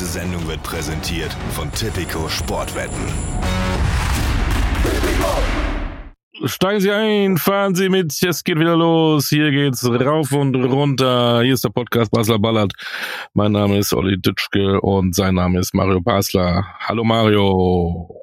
Sendung wird präsentiert von Tipico Sportwetten. Steigen Sie ein, fahren Sie mit, es geht wieder los, hier geht's rauf und runter, hier ist der Podcast Basler Ballert, mein Name ist Olli Dütschke und sein Name ist Mario Basler. Hallo Mario.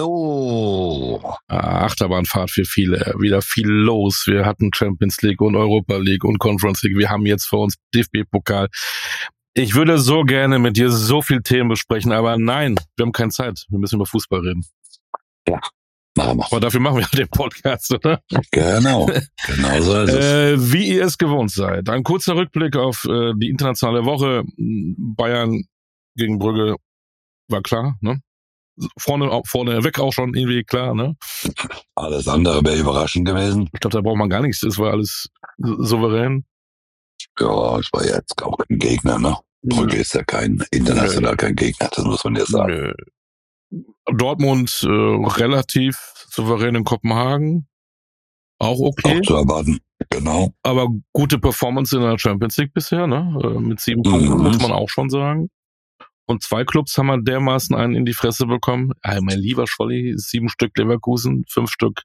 Hallo. Achterbahnfahrt für viele, wieder viel los, wir hatten Champions League und Europa League und Conference League, wir haben jetzt vor uns DFB-Pokal. Ich würde so gerne mit dir so viel Themen besprechen, aber nein, wir haben keine Zeit, wir müssen über Fußball reden. Ja. Machen wir. Aber dafür machen wir den Podcast, oder? Genau so ist es. Wie ihr es gewohnt seid. Ein kurzer Rückblick auf die internationale Woche. Bayern gegen Brügge war klar, ne? Vorne weg auch schon irgendwie klar, ne? Alles andere wäre überraschend gewesen. Ich glaube, da braucht man gar nichts. Es war alles souverän. Ja, es war jetzt auch kein Gegner, ne? Brügge ist ja international kein Gegner, das muss man ja sagen. Nö. Dortmund relativ souverän in Kopenhagen. Auch okay. Auch zu erwarten, genau. Aber gute Performance in der Champions League bisher, ne? Mit 7 Punkten, muss man auch schon sagen. Und 2 Clubs haben wir dermaßen einen in die Fresse bekommen. Mein lieber Scholli, 7 Stück Leverkusen, 5 Stück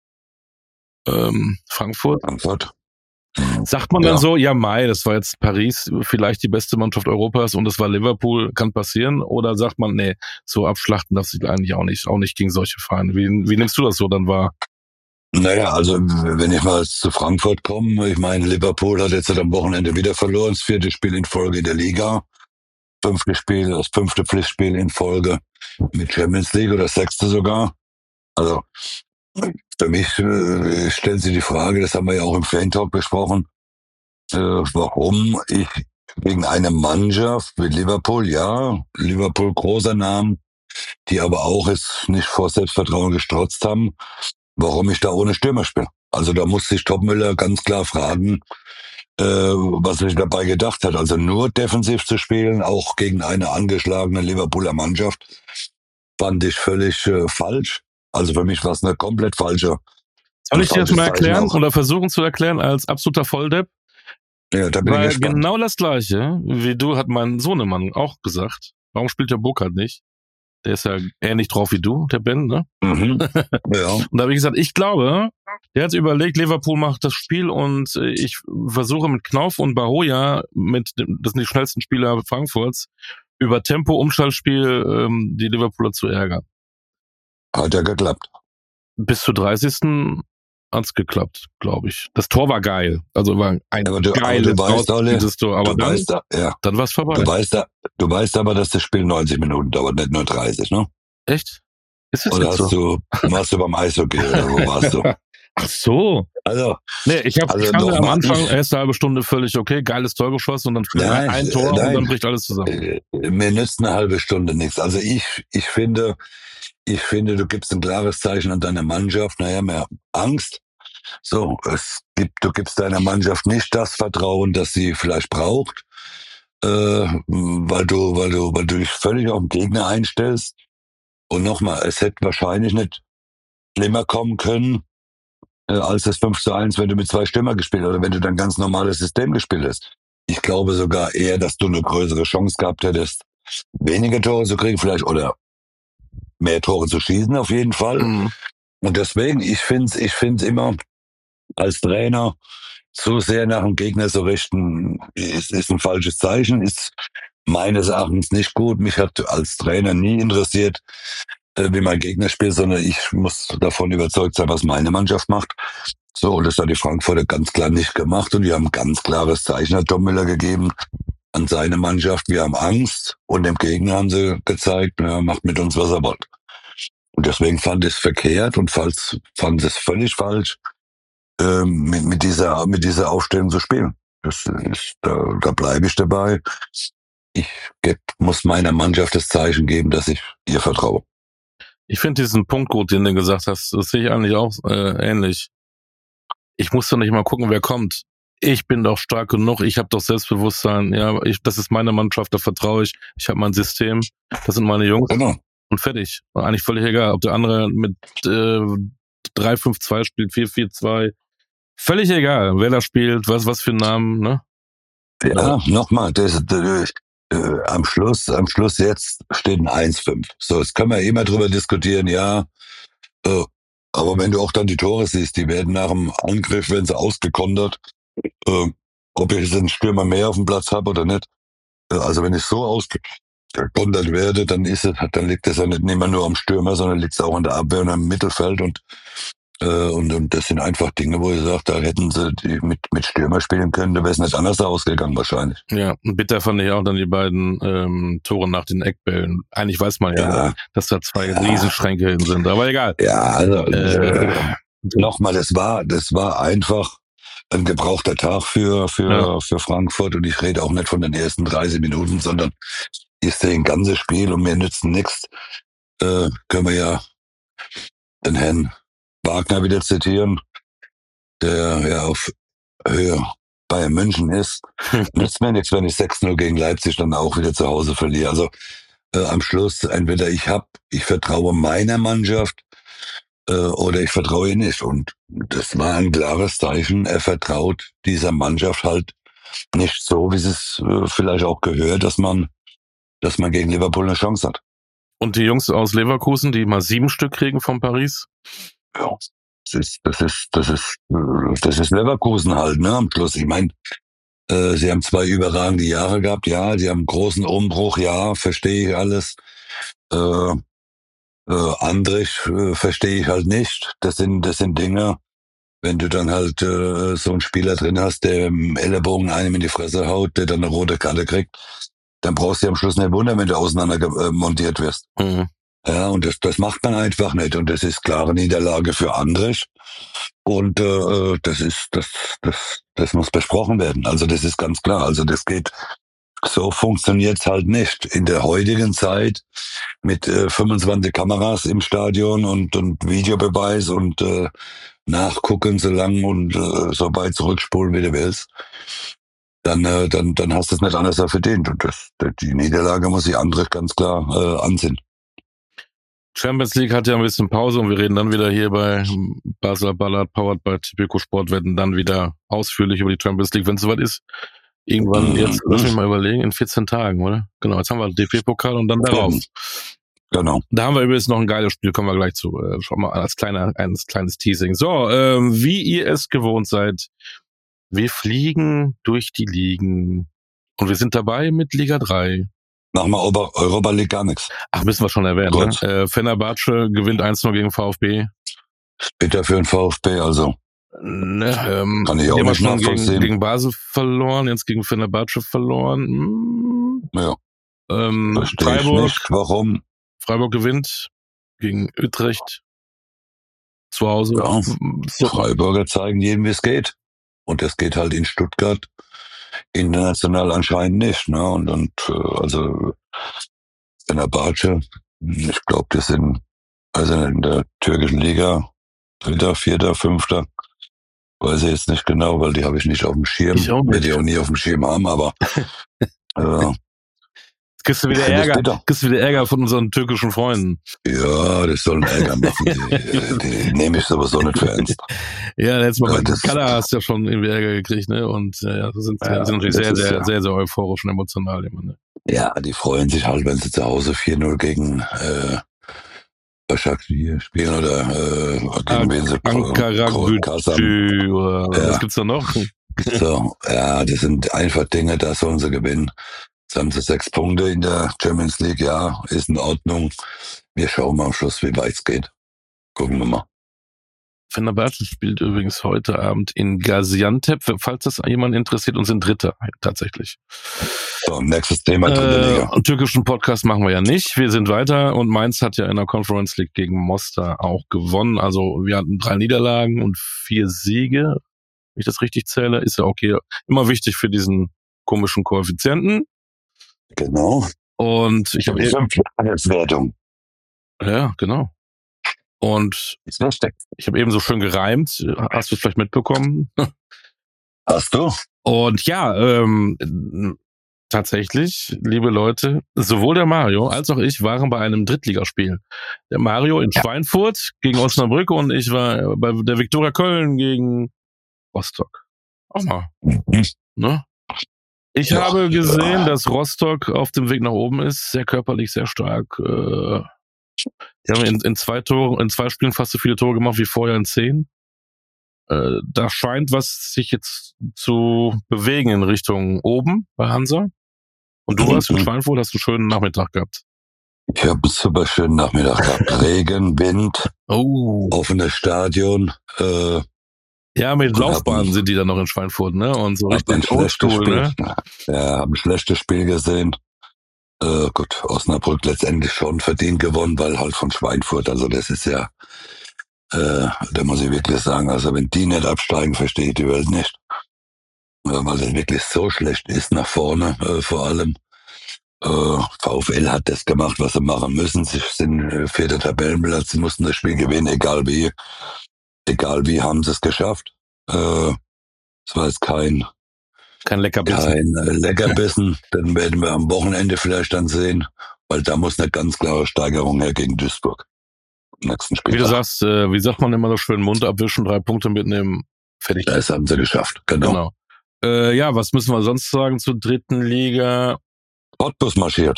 Frankfurt. Sagt man dann so, ja Mai, das war jetzt Paris, vielleicht die beste Mannschaft Europas und das war Liverpool, kann passieren? Oder sagt man, nee, so abschlachten darf sich eigentlich auch nicht gegen solche Vereine. Wie nimmst du das so dann wahr? Naja, also wenn ich mal zu Frankfurt komme, ich meine, Liverpool hat jetzt am Wochenende wieder verloren, das 4. Spiel in Folge in der Liga, 5. Spiel, das 5. Pflichtspiel in Folge mit Champions League oder 6. sogar. Also für mich stellt sich die Frage, das haben wir ja auch im Fan-Talk besprochen, warum ich wegen einer Mannschaft wie Liverpool, Liverpool großer Namen, die aber auch jetzt nicht vor Selbstvertrauen gestrotzt haben, warum ich da ohne Stürmer spiele. Also da muss sich Topmüller ganz klar fragen, was er sich dabei gedacht hat. Also nur defensiv zu spielen, auch gegen eine angeschlagene Liverpooler Mannschaft, fand ich völlig falsch. Also für mich war es eine komplett falsche. Soll ich dir das mal erklären oder versuchen zu erklären als absoluter Volldepp? Ja, da bin ich gespannt. Genau das Gleiche wie du hat mein Sohnemann auch gesagt. Warum spielt der Burkhardt nicht? Der ist ja ähnlich drauf wie du, der Ben, ne? Mhm. Ja. Und da habe ich gesagt, ich glaube, der hat überlegt, Liverpool macht das Spiel und ich versuche mit Knauf und Bahoja, das sind die schnellsten Spieler Frankfurts, über Tempo, Umschaltspiel die Liverpooler zu ärgern. Hat ja geklappt. Bis zur 30. hat's geklappt, glaube ich. Das Tor war geil. Also war ein geiles Tor. Aber dann war's vorbei. Du weißt aber, dass das Spiel 90 Minuten dauert, nicht nur 30, ne? Echt? Ist das oder jetzt so? Warst du beim Eishockey oder wo warst du? Ach so. Also, nee, ich fand am Anfang erste halbe Stunde völlig okay, geiles Tor geschossen und dann ein Tor und dann bricht alles zusammen. Mir nützt eine halbe Stunde nichts. Also ich finde, du gibst ein klares Zeichen an deine Mannschaft, mehr Angst. So, du gibst deiner Mannschaft nicht das Vertrauen, das sie vielleicht braucht, weil du dich völlig auf den Gegner einstellst. Und nochmal, es hätte wahrscheinlich nicht schlimmer kommen können, als das 5:1, wenn du mit 2 Stürmer gespielt oder wenn du dein ganz normales System gespielt hast. Ich glaube sogar eher, dass du eine größere Chance gehabt hättest, weniger Tore zu kriegen vielleicht oder mehr Tore zu schießen auf jeden Fall. Mhm. Und deswegen, ich find's immer als Trainer so sehr nach dem Gegner zu richten, ist ein falsches Zeichen, ist meines Erachtens nicht gut. Mich hat als Trainer nie interessiert, wie mein Gegner spielt, sondern ich muss davon überzeugt sein, was meine Mannschaft macht. So, und das hat die Frankfurter ganz klar nicht gemacht und die haben ein ganz klares Zeichen an Tom Müller gegeben, an seine Mannschaft. Wir haben Angst und dem Gegner haben sie gezeigt, macht mit uns, was er wollt. Und deswegen fand ich es verkehrt und fand es völlig falsch, mit dieser Aufstellung zu spielen. Da bleibe ich dabei. Ich muss meiner Mannschaft das Zeichen geben, dass ich ihr vertraue. Ich finde diesen Punkt gut, den du gesagt hast, das sehe ich eigentlich auch ähnlich. Ich muss doch nicht mal gucken, wer kommt. Ich bin doch stark genug, ich habe doch Selbstbewusstsein, das ist meine Mannschaft, da vertraue ich habe mein System, das sind meine Jungs. Genau. Und fertig. Eigentlich völlig egal, ob der andere mit 3-5-2 spielt, 4-4-2. Völlig egal, wer da spielt, was für einen Namen, ne? Ja, nochmal, am Schluss jetzt steht ein 1-5. So, jetzt können wir immer drüber diskutieren, ja, aber wenn du auch dann die Tore siehst, die werden nach dem Angriff, wenn sie ausgekontert, äh, ob ich jetzt einen Stürmer mehr auf dem Platz habe oder nicht. Also wenn ich so ausgekontert werde, dann liegt es ja nicht immer nur am Stürmer, sondern liegt es auch an der Abwehr und am Mittelfeld und das sind einfach Dinge, wo ich sage, da hätten sie mit Stürmer spielen können, da wäre es nicht anders ausgegangen wahrscheinlich. Ja, bitter fand ich auch dann die beiden Tore nach den Eckbällen. Eigentlich weiß man ja, dass da zwei Riesenschränke hin sind, aber egal. Ja, also nochmal, das war einfach ein gebrauchter Tag für Frankfurt und ich rede auch nicht von den ersten 30 Minuten, sondern ich sehe ein ganzes Spiel und mir nützt nichts. Können wir ja den Herrn Wagner wieder zitieren, der ja auf Höhe Bayern München ist. Nützt mir nichts, wenn ich 6-0 gegen Leipzig dann auch wieder zu Hause verliere. Also am Schluss entweder ich vertraue meiner Mannschaft oder ich vertraue ihr nicht. Und das war ein klares Zeichen. Er vertraut dieser Mannschaft halt nicht so, wie es vielleicht auch gehört, dass man gegen Liverpool eine Chance hat. Und die Jungs aus Leverkusen, die mal 7 Stück kriegen von Paris? Ja, das ist Leverkusen halt, ne, am Schluss. Ich meine, sie haben 2 überragende Jahre gehabt, ja, sie haben einen großen Umbruch, ja, verstehe ich alles. Andrich verstehe ich halt nicht. Das sind Dinge, wenn du dann halt so einen Spieler drin hast, der im Ellenbogen einem in die Fresse haut, der dann eine rote Karte kriegt, dann brauchst du am Schluss nicht wundern, wenn du auseinander montiert wirst. Mhm. Ja, und das macht man einfach nicht. Und das ist klare Niederlage für Andrich. Und das muss besprochen werden. Also das ist ganz klar. Also so funktioniert's halt nicht. In der heutigen Zeit mit 25 Kameras im Stadion und Videobeweis und nachgucken so lang und so weit zurückspulen, wie du willst, dann hast du es nicht anders verdient. Und die Niederlage muss sich Andrich ganz klar ansehen. Champions League hat ja ein bisschen Pause und wir reden dann wieder hier bei Basler Ballard, powered by Tipico Sportwetten, dann wieder ausführlich über die Champions League, wenn es soweit ist. Irgendwann, jetzt, lass mich mal überlegen, in 14 Tagen, oder? Genau, jetzt haben wir DFB-Pokal und dann darauf. Genau. Da haben wir übrigens noch ein geiles Spiel, kommen wir gleich zu. Schon mal als kleines Teasing. So, wie ihr es gewohnt seid, wir fliegen durch die Ligen und wir sind dabei mit Liga 3. Machen wir Europa League gar nichts. Ach, müssen wir schon erwähnen, ne? Fenerbahce gewinnt 1-0 gegen VfB. Bitter für den VfB, also. Ne, kann ich auch nicht nachvollziehen. Gegen Basel verloren, jetzt gegen Fenerbahce verloren. Ja. Freiburg. Ich nicht, warum? Freiburg gewinnt gegen Utrecht zu Hause. Ja, Freiburger zeigen jedem, wie es geht. Und das geht halt in Stuttgart international anscheinend nicht. Ne? Und also Fenerbahce, ich glaube, das sind also in der türkischen Liga 3., 4., 5. Weiß ich jetzt nicht genau, weil die habe ich nicht auf dem Schirm. Ich auch nicht. Werde ich auch nie auf dem Schirm haben, aber kriegst du wieder Ärger von unseren türkischen Freunden. Ja, das sollen Ärger machen. Die nehme ich sowieso nicht für ernst. Ja, letztes Mal bei Kader hast du ja schon irgendwie Ärger gekriegt, ne? Und sind natürlich sehr euphorisch und emotional immer, ne? Ja, die freuen sich halt, wenn sie zu Hause 4-0 gegen Başakşehir spielen oder gegen wen sie Ankara-Gücü oder was gibt's da noch? So, ja, das sind einfach Dinge, da sollen sie gewinnen. Jetzt haben sie 6 Punkte in der Champions League, ja, ist in Ordnung. Wir schauen mal am Schluss, wie weit es geht. Gucken wir mal. Fenerbahce spielt übrigens heute Abend in Gaziantep, falls das jemand interessiert, und sind Dritter tatsächlich. So, nächstes Thema, dritte Liga. Einen türkischen Podcast machen wir ja nicht. Wir sind weiter und Mainz hat ja in der Conference League gegen Mostar auch gewonnen. Also wir hatten 3 Niederlagen und 4 Siege. Wenn ich das richtig zähle, ist ja okay. Immer wichtig für diesen komischen Koeffizienten. Genau. Und ich habe Wertung. Ja, genau. Und ich habe eben so schön gereimt. Hast du es vielleicht mitbekommen? Hast du? Und ja, tatsächlich, liebe Leute, sowohl der Mario als auch ich waren bei einem Drittligaspiel. Der Mario in Schweinfurt gegen Osnabrück und ich war bei der Viktoria Köln gegen Rostock. Auch mal. Ne? Ich habe gesehen, dass Rostock auf dem Weg nach oben ist, sehr körperlich, sehr stark. Die haben in 2 Spielen fast so viele Tore gemacht wie vorher in 10. Da scheint was sich jetzt zu bewegen in Richtung oben bei Hansa. Und du warst in Schweinfurt, hast einen schönen Nachmittag gehabt. Ich habe einen super schönen Nachmittag gehabt. Regen, Wind, offenes Stadion. Ja, mit Laufbahnen sind die dann noch in Schweinfurt, ne? Und so richtig Oldschool, ne? Ja, haben ein schlechtes Spiel gesehen. Gut, Osnabrück letztendlich schon verdient gewonnen, weil halt von Schweinfurt, also das ist ja, da muss ich wirklich sagen, also wenn die nicht absteigen, verstehe ich die Welt nicht. Weil das wirklich so schlecht ist nach vorne, vor allem. VfL hat das gemacht, was sie machen müssen. Sie sind 4. Tabellenplatz, sie mussten das Spiel gewinnen, egal wie haben sie es geschafft. Es war jetzt kein Leckerbissen. Dann werden wir am Wochenende vielleicht dann sehen, weil da muss eine ganz klare Steigerung her gegen Duisburg. Im nächsten Spiel. Wie du sagst, wie sagt man immer so schön, Mund abwischen, 3 Punkte mitnehmen, fertig. Das haben sie geschafft, genau. Ja, was müssen wir sonst sagen zur 3. Liga? Cottbus marschiert.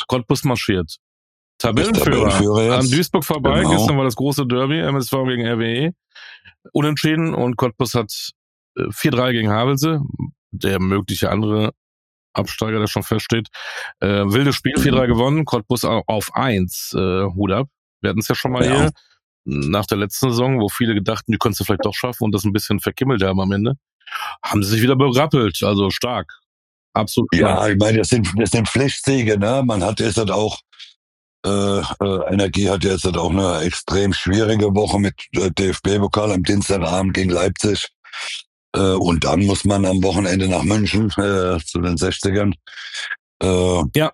Tabellenführer an Duisburg vorbei. Genau. Gestern war das große Derby, MSV gegen RWE. Unentschieden und Cottbus hat 4-3 gegen Havelse, der mögliche andere Absteiger, der schon feststeht. Wildes Spiel, 4-3 gewonnen, Cottbus auf 1. Hut ab. Wir hatten es ja schon mal hier nach der letzten Saison, wo viele gedachten, die könntest du vielleicht doch schaffen und das ein bisschen verkimmelt haben am Ende. Haben sie sich wieder berappelt, also stark. Absolut stark. Ja, ich meine, das sind Pflichtsiege, ne? Man hat jetzt halt auch Energie hat jetzt halt auch eine extrem schwierige Woche mit DFB-Pokal am Dienstagabend gegen Leipzig. Und dann muss man am Wochenende nach München zu den 60ern. Ja.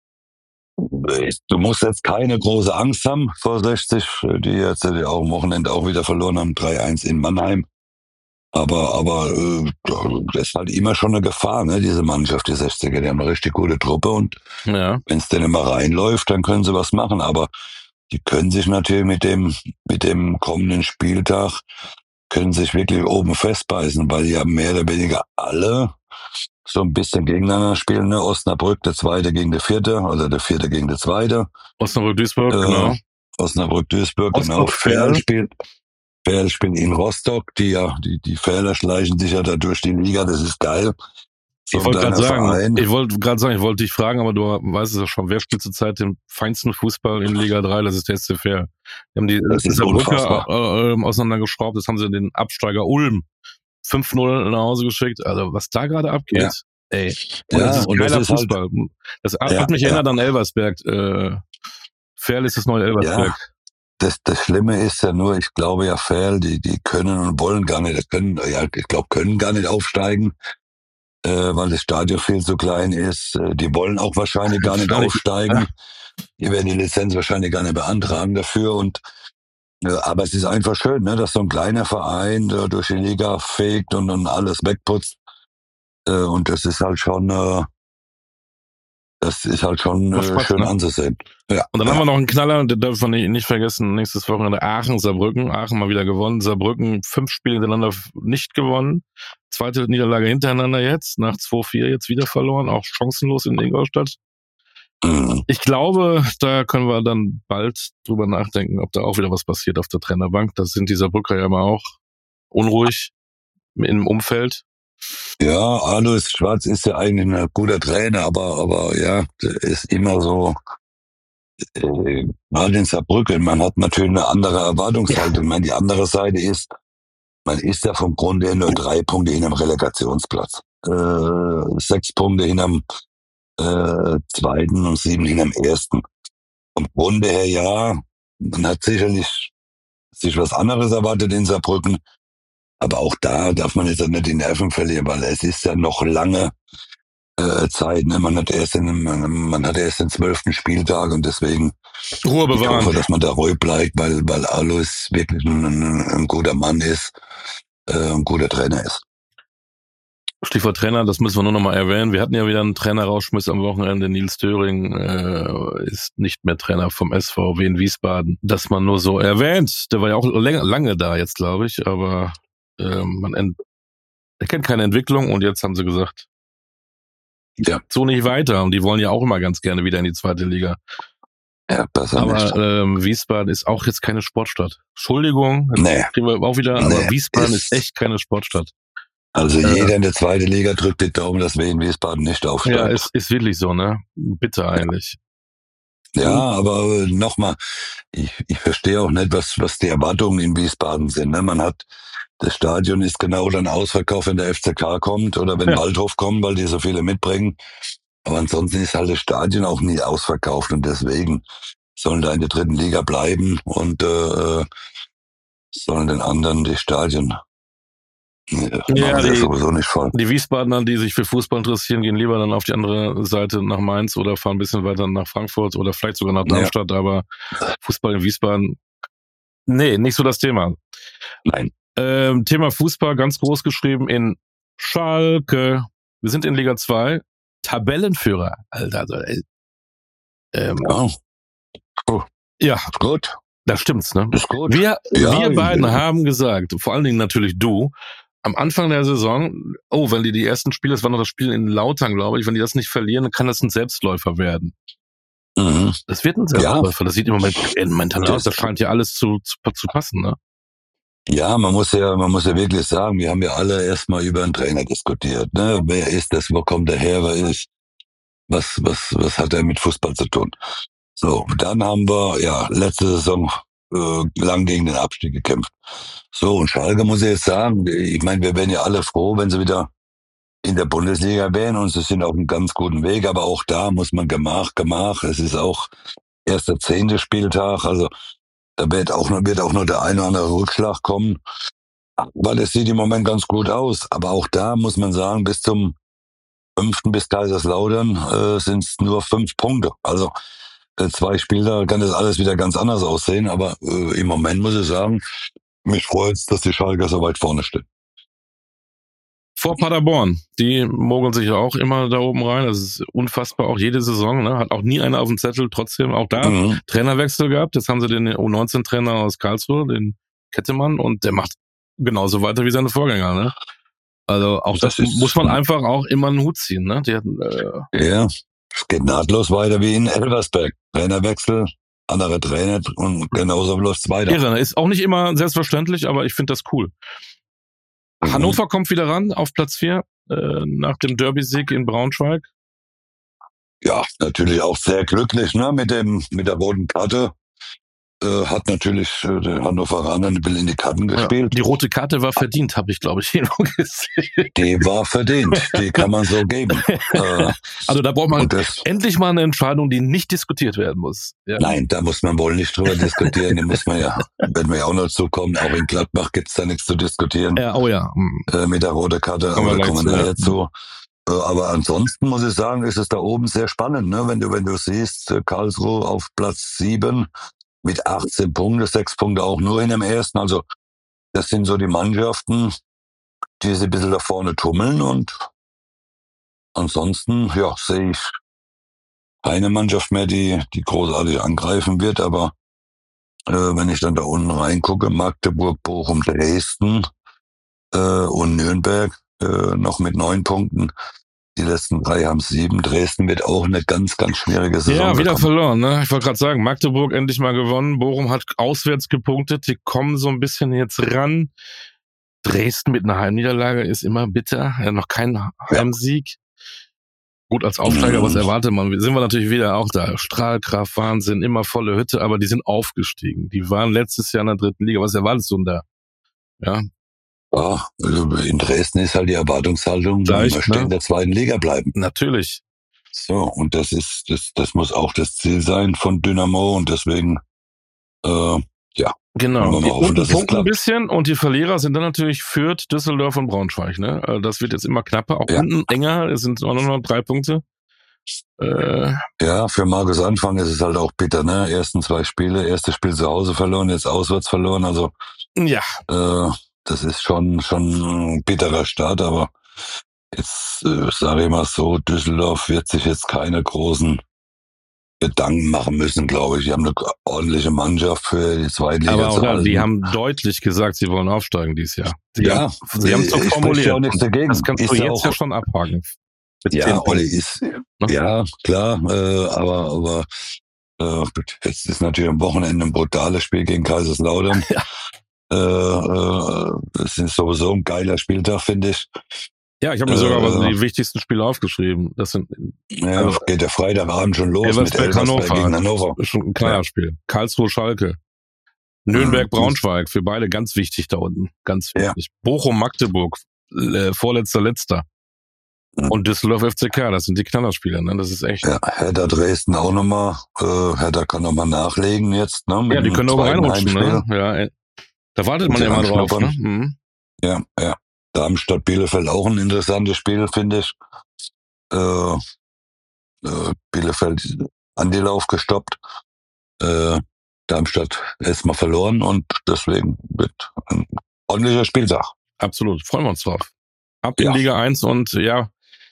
Du musst jetzt keine große Angst haben vor 60, die jetzt auch am Wochenende auch wieder verloren haben, 3-1 in Mannheim. Aber das ist halt immer schon eine Gefahr, ne? Diese Mannschaft, die 60er, die haben eine richtig gute Truppe und wenn es denn immer reinläuft, dann können sie was machen. Aber die können sich natürlich mit dem kommenden Spieltag können sich wirklich oben festbeißen, weil die haben mehr oder weniger alle so ein bisschen gegeneinander spielen. Ne? Osnabrück, der 2. gegen der 4. oder der 4. gegen der 2. Osnabrück-Duisburg, genau. Osnabrück-Duisburg, genau. Ferl spielt in Rostock, die Ferler schleichen sich ja da durch die Liga, das ist geil. So ich wollte gerade sagen, ich wollte dich fragen, aber du weißt es ja schon, wer spielt zurzeit den feinsten Fußball in Liga 3, das ist der SC Verl. Die haben die Saarbrücker auseinandergeschraubt, das haben sie den Absteiger Ulm 5-0 nach Hause geschickt, also was da gerade abgeht, ey. Das ist geiler Fußball. Halt, das hat mich erinnert an Elversberg. Verl ist das neue Elversberg. Ja. Das Schlimme ist ja nur, ich glaube ja, Ferl, die können und wollen gar nicht, können gar nicht aufsteigen, weil das Stadion viel zu klein ist. Die wollen auch wahrscheinlich gar nicht aufsteigen. Die werden die Lizenz wahrscheinlich gar nicht beantragen dafür. Aber es ist einfach schön, ne, dass so ein kleiner Verein durch die Liga fegt und alles wegputzt. Und das ist halt schon schön anzusehen. Ja. Und dann haben wir noch einen Knaller, der darf man nicht vergessen, nächstes Wochenende Aachen-Saarbrücken. Aachen mal wieder gewonnen, Saarbrücken 5 Spiele hintereinander nicht gewonnen. 2. Niederlage hintereinander jetzt, nach 2-4 jetzt wieder verloren, auch chancenlos in Ingolstadt. Ich glaube, da können wir dann bald drüber nachdenken, ob da auch wieder was passiert auf der Trainerbank. Da sind die Saarbrücker ja immer auch unruhig im Umfeld. Ja, Alois Schwarz ist ja eigentlich ein guter Trainer, aber ja, der ist immer so, gerade in Saarbrücken, man hat natürlich eine andere Erwartungshaltung. Ich meine, die andere Seite ist, man ist ja vom Grunde her nur 3 Punkte hinterm Relegationsplatz. 6 Punkte hinterm 2. und 7 hinterm 1. Vom Grunde her, ja, man hat sicherlich sich was anderes erwartet in Saarbrücken. Aber auch da darf man jetzt nicht die Nerven verlieren, weil es ist ja noch lange Zeit. Ne? Man hat erst den 12. Spieltag und deswegen Ruhe bewahren. Ich hoffe, dass man da ruhig bleibt, weil Alois wirklich ein guter Mann ist, ein guter Trainer ist. Stichwort Trainer, das müssen wir nur noch mal erwähnen. Wir hatten ja wieder einen Trainer-Rauschmiss am Wochenende. Nils Döring ist nicht mehr Trainer vom SVW in Wiesbaden. Das man nur so erwähnt. Der war ja auch lange da jetzt, glaube ich, aber man erkennt keine Entwicklung und jetzt haben sie gesagt, so nicht weiter. Und die wollen ja auch immer ganz gerne wieder in die zweite Liga. Ja, besser aber nicht. Wiesbaden ist auch jetzt keine Sportstadt. Entschuldigung, kriegen wir auch wieder, aber Wiesbaden ist echt keine Sportstadt. Also jeder in der zweiten Liga drückt die Daumen, dass wir in Wiesbaden nicht aufsteigen. Ja, ist wirklich so, ne? Bitte eigentlich. Ja, aber nochmal, ich verstehe auch nicht, was die Erwartungen in Wiesbaden sind. Ne? Das Stadion ist genau dann ausverkauft, wenn der FCK kommt oder wenn Waldhof kommt, weil die so viele mitbringen. Aber ansonsten ist halt das Stadion auch nie ausverkauft und deswegen sollen da in der dritten Liga bleiben und sollen den anderen die Stadien machen sie sowieso nicht voll. Die Wiesbadener, die sich für Fußball interessieren, gehen lieber dann auf die andere Seite nach Mainz oder fahren ein bisschen weiter nach Frankfurt oder vielleicht sogar nach Darmstadt, aber Fußball in Wiesbaden, nee, nicht so das Thema. Nein. Thema Fußball, ganz groß geschrieben in Schalke. Wir sind in Liga 2, Tabellenführer, Alter. Ja, gut. Das stimmt's, ne? Ist gut. Wir beiden haben gesagt, vor allen Dingen natürlich du, am Anfang der Saison, wenn die ersten Spiele, das war noch das Spiel in Lautern, glaube ich, wenn die das nicht verlieren, dann kann das ein Selbstläufer werden. Mhm. Das wird ein Selbstläufer, das sieht im Moment momentan aus, das scheint ja alles zu passen, ne? Ja, man muss ja wirklich sagen, wir haben ja alle erstmal über einen Trainer diskutiert, ne? Wer ist das, wo kommt er her, was hat er mit Fußball zu tun? So, dann haben wir letzte Saison lang gegen den Abstieg gekämpft. So, und Schalke muss ich jetzt sagen, ich meine, wir wären ja alle froh, wenn sie wieder in der Bundesliga wären und sie sind auf einem ganz guten Weg, aber auch da muss man Gemach. Es ist auch erst der 10. Spieltag, also da wird auch noch der eine oder andere Rückschlag kommen. Aber das sieht im Moment ganz gut aus. Aber auch da muss man sagen, bis zum 5. bis Kaiserslautern sind es nur 5 Punkte. Also 2 Spiele kann das alles wieder ganz anders aussehen, aber im Moment muss ich sagen, mich freut es, dass die Schalker so weit vorne stehen. Vor Paderborn, die mogeln sich ja auch immer da oben rein, das ist unfassbar, auch jede Saison, ne? Hat auch nie einer auf dem Zettel, trotzdem auch da Trainerwechsel gehabt, jetzt haben sie den U19-Trainer aus Karlsruhe, den Kettemann, und der macht genauso weiter wie seine Vorgänger, ne? Also auch das muss man einfach auch immer einen Hut ziehen, ne? Ja. Es geht nahtlos weiter wie in Elversberg. Trainerwechsel, andere Trainer und genauso läuft's weiter. Irre, ist auch nicht immer selbstverständlich, aber ich finde das cool. Hannover kommt wieder ran auf Platz 4 nach dem Derby-Sieg in Braunschweig. Ja, natürlich auch sehr glücklich, ne, mit der roten Karte. Hat natürlich der Hannoveraner ein bisschen in die Karten gespielt. Die rote Karte war verdient, habe ich, glaube ich, irgendwo gesehen. Die war verdient, die kann man so geben. Also da braucht man endlich mal eine Entscheidung, die nicht diskutiert werden muss. Ja. Nein, da muss man wohl nicht drüber diskutieren. Die muss man werden wir ja auch noch zukommen. Auch in Gladbach gibt's da nichts zu diskutieren. Ja, mit der roten Karte, aber da kommen wir nachher zu. Aber ansonsten muss ich sagen, ist es da oben sehr spannend, ne? Wenn du siehst, Karlsruhe auf Platz 7 mit 18 Punkten, 6 Punkte auch nur in dem ersten. Also das sind so die Mannschaften, die sich ein bisschen da vorne tummeln, und ansonsten sehe ich keine Mannschaft mehr, die großartig angreifen wird. Aber wenn ich dann da unten reingucke, Magdeburg, Bochum, Dresden und Nürnberg noch mit 9 Punkten. Die letzten 3 haben 7. Dresden wird auch eine ganz, ganz schwierige Saison. Ja, wieder verloren, ne? Ich wollte gerade sagen, Magdeburg endlich mal gewonnen. Bochum hat auswärts gepunktet. Die kommen so ein bisschen jetzt ran. Dresden mit einer Heimniederlage ist immer bitter. Ja, noch kein Heimsieg. Gut, als Aufsteiger, was erwartet man? Sind wir natürlich wieder auch da. Strahlkraft, Wahnsinn, immer volle Hütte, aber die sind aufgestiegen. Die waren letztes Jahr in der 3. Liga. Was erwartest du denn da? Ja. Ja, in Dresden ist halt die Erwartungshaltung, man möchte in der 2. Liga bleiben. Natürlich. So, und das muss auch das Ziel sein von Dynamo, und deswegen, Genau. Wir hoffen, dass es klappt. Ein bisschen, und die Verlierer sind dann natürlich Fürth, Düsseldorf und Braunschweig, ne? Das wird jetzt immer knapper, auch unten enger, es sind nur noch 3 Punkte. Ja, für Markus Anfang ist es halt auch bitter, ne? Ersten 2 Spiele, erstes Spiel zu Hause verloren, jetzt auswärts verloren, also das ist schon ein bitterer Start, aber jetzt sage ich mal so, Düsseldorf wird sich jetzt keine großen Gedanken machen müssen, glaube ich. Die haben eine ordentliche Mannschaft für die 2. Liga aber zu halten. Die haben deutlich gesagt, sie wollen aufsteigen dieses Jahr. Sie haben es doch formuliert. Ja auch nichts dagegen. Das kannst du jetzt ja schon abhaken. Mit 10 Ja, Olli Punkten, ist, ne? ja, klar, aber jetzt ist natürlich am Wochenende ein brutales Spiel gegen Kaiserslautern. Ja. Das ist sowieso ein geiler Spieltag, finde ich. Ja, ich habe mir sogar die wichtigsten Spiele aufgeschrieben. Das sind Ja, geht der Freitagabend schon los mit Elversberg gegen Hannover. Das ist schon ein Knallerspiel. Karlsruhe, Schalke. Nürnberg, Braunschweig, für beide ganz wichtig da unten. Ganz wichtig. Ja. Bochum, Magdeburg, letzter. Und Düsseldorf FCK, das sind die Knallerspiele, ne? Das ist echt. Ja, Hertha Dresden auch nochmal. Hertha kann nochmal nachlegen jetzt, ne? Ja, die können auch reinrutschen, ne? Ja, da wartet man ja mal drauf, ne? Mhm. Ja. Darmstadt, Bielefeld auch ein interessantes Spiel, finde ich. Bielefeld Anlauf gestoppt. Darmstadt erstmal verloren und deswegen wird ein ordentlicher Spieltag. Absolut, freuen wir uns drauf. Ab in Liga 1 und ja,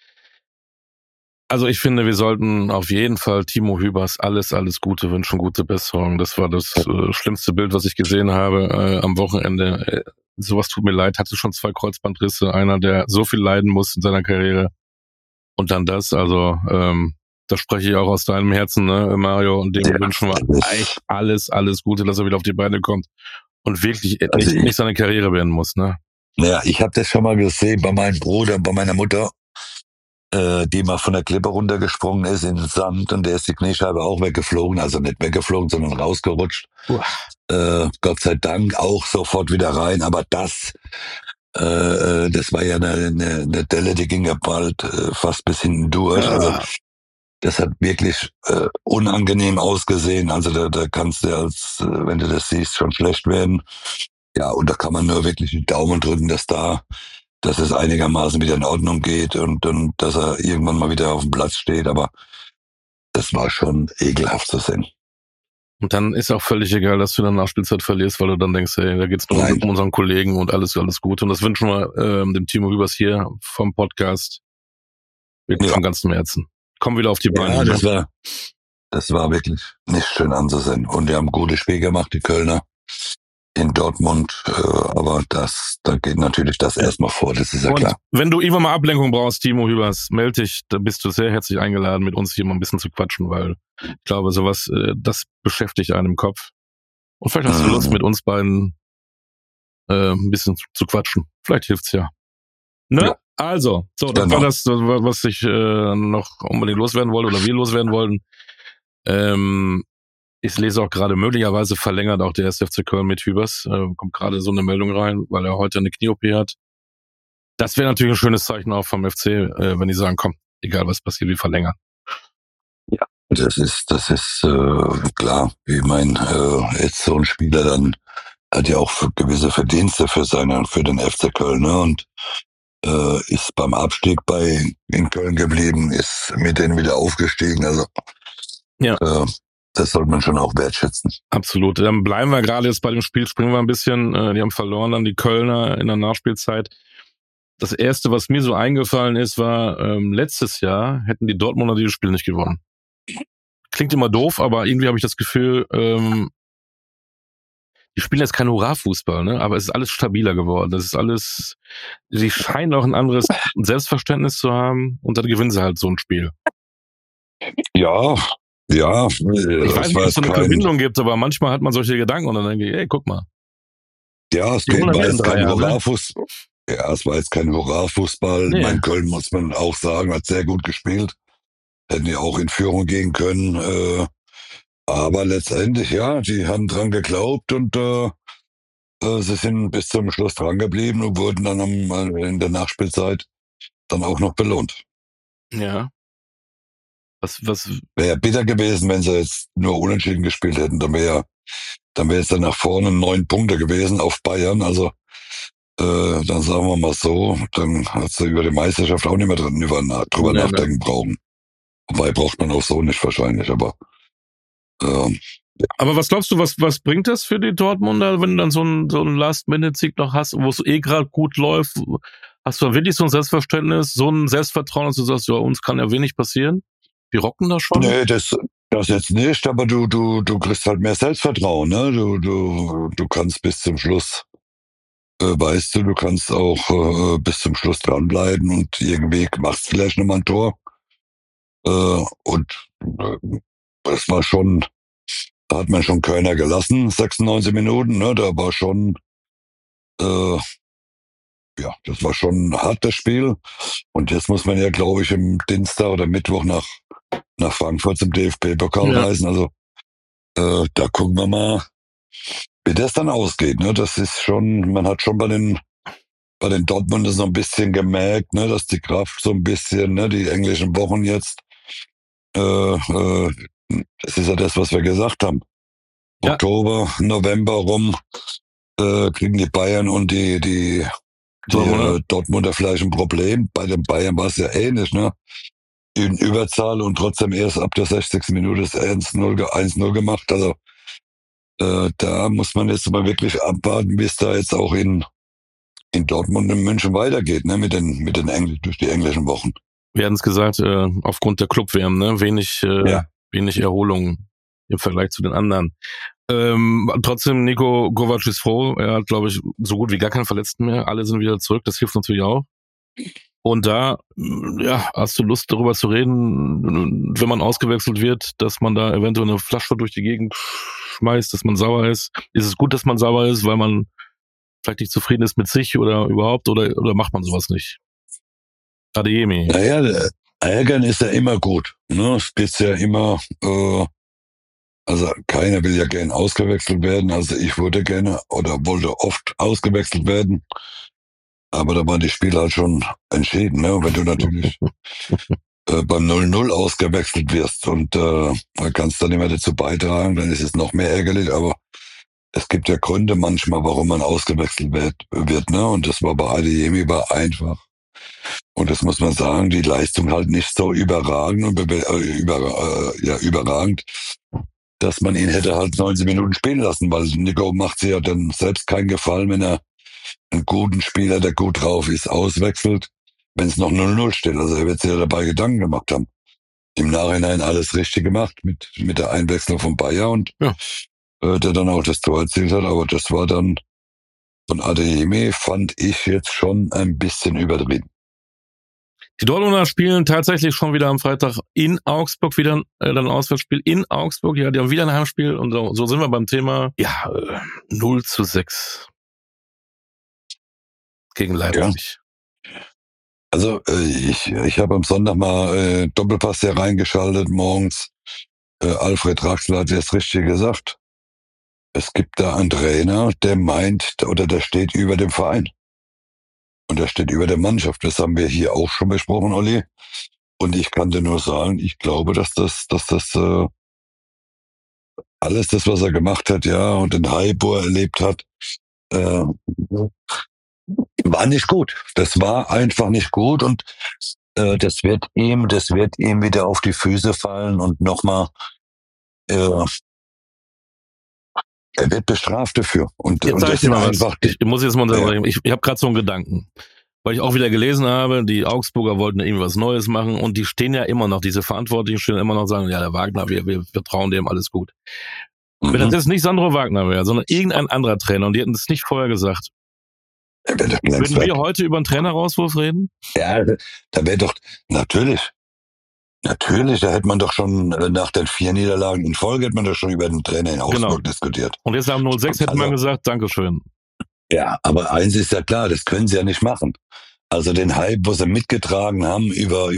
also ich finde, wir sollten auf jeden Fall Timo Hübers alles Gute wünschen, gute Besserung. Das war das schlimmste Bild, was ich gesehen habe am Wochenende. Sowas tut mir leid, hatte schon 2 Kreuzbandrisse, einer, der so viel leiden muss in seiner Karriere. Und dann das, also da spreche ich auch aus deinem Herzen, ne, Mario, und dem wünschen wir echt alles Gute, dass er wieder auf die Beine kommt und wirklich nicht seine Karriere beenden muss, ne? Naja, ich habe das schon mal gesehen bei meinem Bruder und bei meiner Mutter, die mal von der Klippe runtergesprungen ist in den Sand und der ist die Kniescheibe auch weggeflogen, also nicht weggeflogen, sondern rausgerutscht. Gott sei Dank auch sofort wieder rein, aber das war ja eine Delle, die ging ja bald fast bis hinten durch. Ja. Also das hat wirklich unangenehm ausgesehen. Also da kannst du wenn du das siehst, schon schlecht werden. Ja, und da kann man nur wirklich die Daumen drücken, dass es einigermaßen wieder in Ordnung geht und dass er irgendwann mal wieder auf dem Platz steht. Aber das war schon ekelhaft zu sehen. Und dann ist auch völlig egal, dass du in der Nachspielzeit verlierst, weil du dann denkst, hey, da geht's nur um unseren Kollegen und alles Gute. Und das wünschen wir dem Timo Hübers hier vom Podcast wirklich von ganzem Herzen. Komm wieder auf die Beine. Ja, das war wirklich nicht schön anzusehen. Und wir haben ein gutes Spiel gemacht, die Kölner in Dortmund. Aber da geht natürlich das erstmal vor, das ist ja klar. Wenn du irgendwann mal Ablenkung brauchst, Timo Hübers, melde dich, da bist du sehr herzlich eingeladen, mit uns hier mal ein bisschen zu quatschen, weil ich glaube, sowas, das beschäftigt einen im Kopf. Und vielleicht hast du Lust, mit uns beiden ein bisschen zu quatschen. Vielleicht hilft's ja. Ne? Ja. Also, so, das war das, was ich noch unbedingt loswerden wollte oder wir loswerden wollten. Ich lese auch gerade, möglicherweise verlängert auch der 1. FC Köln mit Hübers. Kommt gerade so eine Meldung rein, weil er heute eine Knie-OP hat. Das wäre natürlich ein schönes Zeichen auch vom FC, wenn die sagen, komm, egal was passiert, wir verlängern. Ja, das ist klar. Ich meine, jetzt so ein Spieler dann hat ja auch gewisse Verdienste für den FC Köln, ne? Und ist beim Abstieg in Köln geblieben, ist mit denen wieder aufgestiegen. Also das sollte man schon auch wertschätzen. Absolut. Dann bleiben wir gerade jetzt bei dem Spiel, springen wir ein bisschen. Die haben verloren dann die Kölner in der Nachspielzeit. Das Erste, was mir so eingefallen ist, war, letztes Jahr hätten die Dortmunder dieses Spiel nicht gewonnen. Klingt immer doof, aber irgendwie habe ich das Gefühl, die spielen jetzt kein Hurra-Fußball, ne? Aber es ist alles stabiler geworden. Das ist alles, sie scheinen auch ein anderes Selbstverständnis zu haben und dann gewinnen sie halt so ein Spiel. Ja. Ich weiß nicht, ob es so eine Verbindung gibt, aber manchmal hat man solche Gedanken und dann denke ich, ey, guck mal. Ja, es war jetzt kein Hurra-Fußball. Ja, es war jetzt kein Hurra-Fußball. Nee. Mein Köln, muss man auch sagen, hat sehr gut gespielt. Hätten ja auch in Führung gehen können. Aber letztendlich, ja, die haben dran geglaubt und sie sind bis zum Schluss dran geblieben und wurden dann in der Nachspielzeit dann auch noch belohnt. Ja. Was wäre bitter gewesen, wenn sie jetzt nur unentschieden gespielt hätten. Dann wäre es dann nach vorne 9 Punkte gewesen auf Bayern. Also dann sagen wir mal so, dann hat sie über die Meisterschaft auch nicht mehr drüber nachdenken brauchen. Wobei braucht man auch so nicht wahrscheinlich, aber ja. Aber was glaubst du, was bringt das für die Dortmunder, wenn du dann so einen Last-Minute-Sieg noch hast, wo es gerade gut läuft? Hast du wirklich so ein Selbstverständnis, so ein Selbstvertrauen, dass du sagst, ja, uns kann ja wenig passieren? Die rocken das schon? Nee, das jetzt nicht, aber du kriegst halt mehr Selbstvertrauen, ne? Du kannst bis zum Schluss weißt du kannst auch bis zum Schluss dranbleiben und irgendwie machst vielleicht nochmal ein Tor. Und das war schon, da hat man schon keiner gelassen, 96 Minuten, ne? Da war schon, äh, ja, das war schon ein hartes Spiel. Und jetzt muss man ja, glaube ich, im Dienstag oder Mittwoch nach Frankfurt zum DFB-Pokal reisen. Also da gucken wir mal, wie das dann ausgeht. Ne? Das ist schon, man hat schon bei den Dortmundern so ein bisschen gemerkt, ne, dass die Kraft so ein bisschen, ne, die englischen Wochen jetzt, das ist ja das, was wir gesagt haben. Ja. Oktober, November rum kriegen die Bayern und die Dortmunder vielleicht ein Problem. Bei den Bayern war es ja ähnlich, ne? In Überzahl und trotzdem erst ab der 60. Minute das 1-0 gemacht. Also da muss man jetzt mal wirklich abwarten, wie es da jetzt auch in Dortmund und München weitergeht, ne? Durch die englischen Wochen. Wir hatten es gesagt, aufgrund der Club-WM, ne? Wenig Erholung im Vergleich zu den anderen. Trotzdem, Nico Kovac ist froh. Er hat, glaube ich, so gut wie gar keinen Verletzten mehr. Alle sind wieder zurück. Das hilft natürlich auch. Und da, ja, hast du Lust, darüber zu reden, wenn man ausgewechselt wird, dass man da eventuell eine Flasche durch die Gegend schmeißt, dass man sauer ist? Ist es gut, dass man sauer ist, weil man vielleicht nicht zufrieden ist mit sich oder überhaupt, oder macht man sowas nicht? Adeyemi. Naja, ärgern ist ja immer gut. Ne? Es geht ja immer, also keiner will ja gern ausgewechselt werden. Also ich wurde gerne oder wollte oft ausgewechselt werden. Aber da waren die Spiele halt schon entschieden. Ne? Wenn du natürlich beim 0-0 ausgewechselt wirst und kannst dann nicht mehr dazu beitragen, dann ist es noch mehr ärgerlich. Aber es gibt ja Gründe manchmal, warum man ausgewechselt wird. Ne? Und das war bei Adeyemi einfach. Und das muss man sagen, die Leistung halt nicht so überragend und überragend, dass man ihn hätte halt 90 Minuten spielen lassen, weil Nico macht sich ja dann selbst keinen Gefallen, wenn er einen guten Spieler, der gut drauf ist, auswechselt, wenn es noch 0-0 steht. Also er wird sich ja dabei Gedanken gemacht haben. Im Nachhinein alles richtig gemacht mit der Einwechslung von Bayer und der dann auch das Tor erzielt hat. Aber das war dann von Adeyemi, fand ich jetzt schon ein bisschen übertrieben. Die Dortmunder spielen tatsächlich schon wieder am Freitag in Augsburg, wieder ein Auswärtsspiel in Augsburg. Ja, die haben wieder ein Heimspiel und so sind wir beim Thema, 0-6 gegen Leipzig. Ja. Also ich habe am Sonntag mal Doppelpass hier reingeschaltet morgens. Alfred Draxler hat jetzt richtig gesagt. Es gibt da einen Trainer, der meint, oder der steht über dem Verein. Und der steht über der Mannschaft. Das haben wir hier auch schon besprochen, Olli. Und ich kann dir nur sagen, ich glaube, dass das alles das, was er gemacht hat, ja, und den Hype, wo er erlebt hat, war nicht gut. Das war einfach nicht gut und das wird ihm wieder auf die Füße fallen und nochmal, er wird bestraft dafür. Und jetzt sag ich dir mal einfach. Ich muss jetzt mal unterbrechen. Ich habe gerade so einen Gedanken, weil ich auch wieder gelesen habe, die Augsburger wollten irgendwie was Neues machen und die stehen ja immer noch, diese Verantwortlichen stehen immer noch und sagen, ja, der Wagner, wir trauen dem, alles gut. Wenn das jetzt nicht Sandro Wagner wäre, sondern irgendein anderer Trainer und die hätten es nicht vorher gesagt, würden wir heute über einen Trainerauswurf reden? Ja, da wäre doch, natürlich, da hätte man doch schon nach den 4 Niederlagen in Folge, hätte man doch schon über den Trainer in Augsburg diskutiert. Und jetzt am 0-6 hätte man gesagt, Dankeschön. Ja, aber eins ist ja klar, das können sie ja nicht machen. Also den Hype, wo sie mitgetragen haben über